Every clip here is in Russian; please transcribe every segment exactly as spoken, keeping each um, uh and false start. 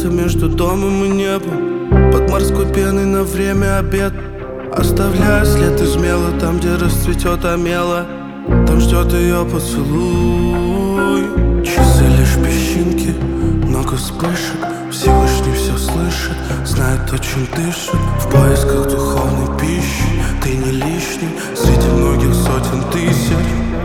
где-то между домом и небом, под морской пеной на время обед. Оставляя след из мела там, где расцветет омела. Там ждет ее поцелуй. Часы лишь песчинки, много вспышек. Всевышний все слышит, знает то, чем дышит. В поисках духовной пищи ты не лишний среди многих сотен тысяч.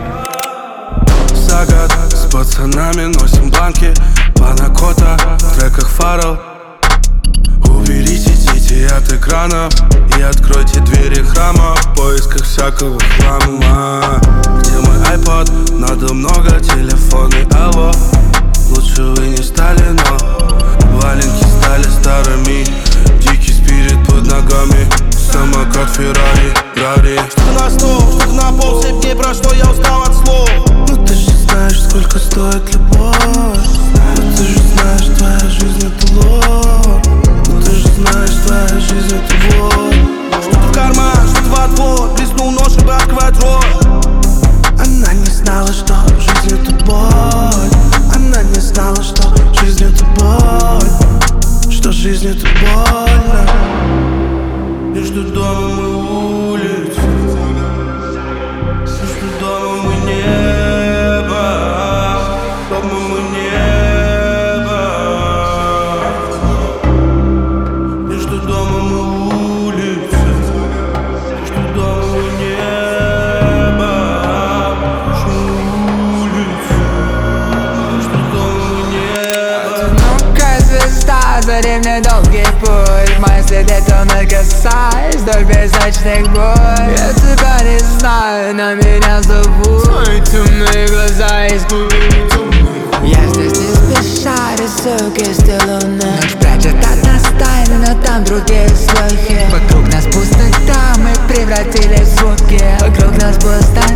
За год с пацанами носим банки панакота в треках Фаррелл. Уберите дети от экранов и откройте двери храма в поисках всякого хлама. Где мой айпод? Надо много, телефоны, алло. Лучше вы не стали, но валенки стали старыми. Дикий спирит под ногами, самокат Феррари, Рари. Что на стол, что на пол, семь дней прошло, я устал от слов. Ну ты же знаешь, сколько стоит любовь. Ну ты же знаешь, твоя жизнь это ложь. Ну ты же знаешь, твоя жизнь это ложь. Что-то в карман, что-то в отвод. Блеснул нож, чтобы открывать рот. Она не знала, что жизнь это боль. Она не знала, что жизнь это боль. Что жизнь это больно. Между домом и улицей, между домом и небом, домом и небом. Между домом и улицей, между домом и небом. Между улицей, между домом и небом. Одинокая звезда, зари мне долгий путь. Мои следы тонны касаясь вдоль безночных боль. Я тебя не знаю, но меня зовут. Твои темные глаза из глубины темных. Я здесь не спеша рисую кисти луны. Ночь прячет от нас тайны, но там другие слухи. Вокруг нас пустота, мы превратились в звуки. Вокруг нас пустота.